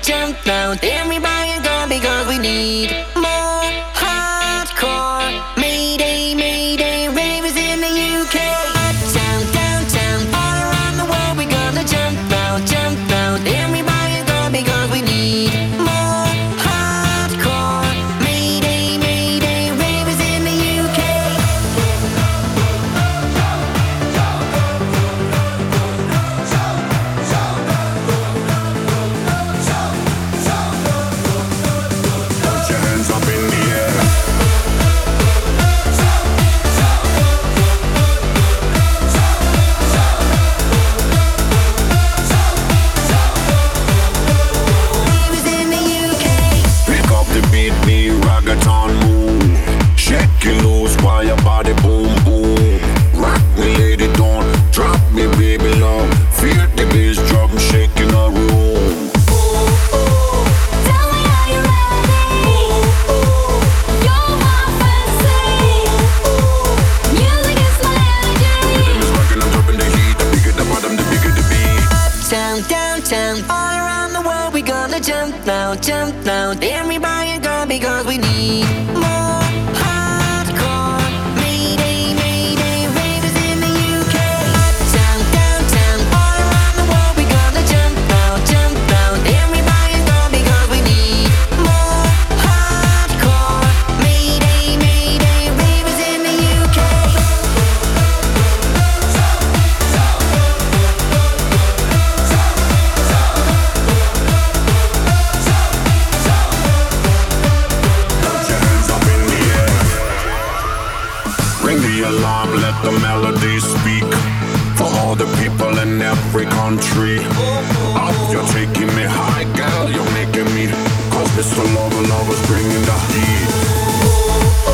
jump now. Everybody go because we need more hardcore. Mayday, mayday, ravers in the UK. Uptown, downtown, all around the world we gonna jump now, jump now. Everybody go because we need more hardcore. Mayday, mayday, ravers in the UK. Put your hands up in the air. Ravers in the UK. Pick up the beat, me reggaeton move. Shake it loose while your body boom boom. Rock me, lady, don't drop me, baby love. Feel the bass drum shaking the room. Tell me, are you ready? You're my fantasy. Music is my energy. Rhythm is rocking, I'm dropping the heat. The bigger the bottom, the bigger the beat. Uptown, downtown, all around the world we gonna jump now, jump now. Everybody go because we need more hardcore. Mayday, mayday, ravers in the UK. Uptown, downtown, all around the world we gonna jump now, jump now. Everybody go because we need more hardcore. Mayday, mayday, ravers in the UK. Put your hands up in the air. Ring the alarm, let the melody speak. For all the people in every country. Up, you're taking me high, girl, you're making me. Cause Mr. Lover, lover's bringing the heat.